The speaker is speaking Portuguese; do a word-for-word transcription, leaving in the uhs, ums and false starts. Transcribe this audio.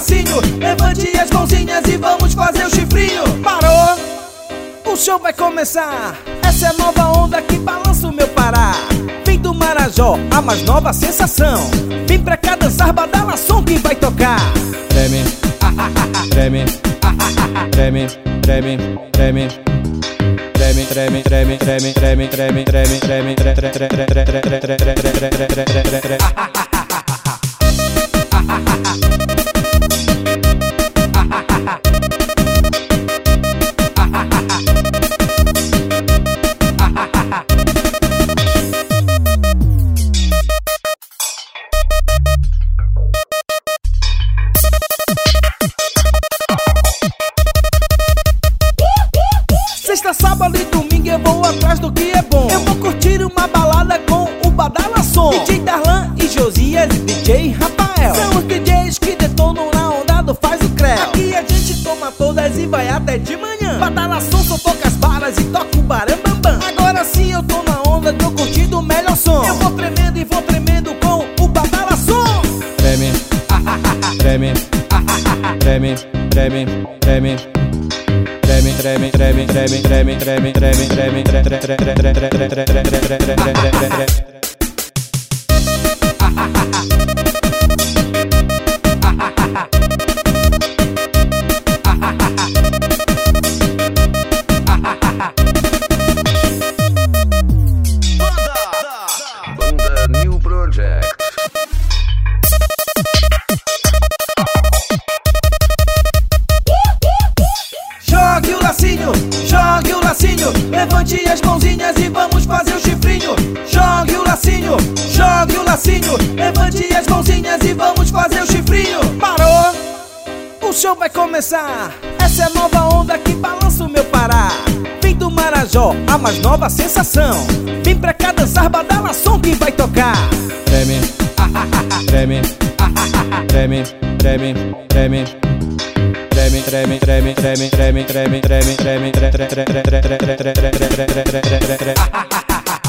lacinho, levante as mãozinhas e vamos fazer o chifrinho. Parou? O show vai começar. Essa é a nova onda que balança o meu Pará. Vem do Marajó, a mais nova sensação. Vem pra cá dançar, badala som que vai tocar. Treme, treme, treme, treme, treme. Treme, treme, treme, treme, treme, treme, treme, treme, treme, treme. Sexta, sábado e domingo eu vou atrás do que é bom. Eu vou curtir uma balada com o Badala Som. D J Darlan e Josias e D J Rafael são os D Js que detonam na onda do Faz o Creu. Aqui a gente toma todas e vai até de manhã. Badala Som são poucas balas e toca o barambambam. Agora sim eu tô na onda, tô curtindo o melhor som. Eu vou tremendo e vou tremendo com o Badala Som. Treme, treme, treme, treme, treme. Treme, treme, treme, treme, treme, treme, treme, treme, treme, Banda New Project. Jogue o lacinho, jogue o lacinho, levante as mãozinhas e vamos fazer o chifrinho. Jogue o lacinho, jogue o lacinho, levante as mãozinhas e vamos fazer o chifrinho. Parou? O show vai começar. Essa é a nova onda que balança o meu Pará. Vem do Marajó, a mais nova sensação. Vem pra cá dançar, badala som que vai tocar. Treme, treme, treme, treme, treme. Treme, treme, treme, treme, treme, treme, treme, treme, treme, treme, treme, treme, treme, treme, treme, treme, treme, treme, treme, treme.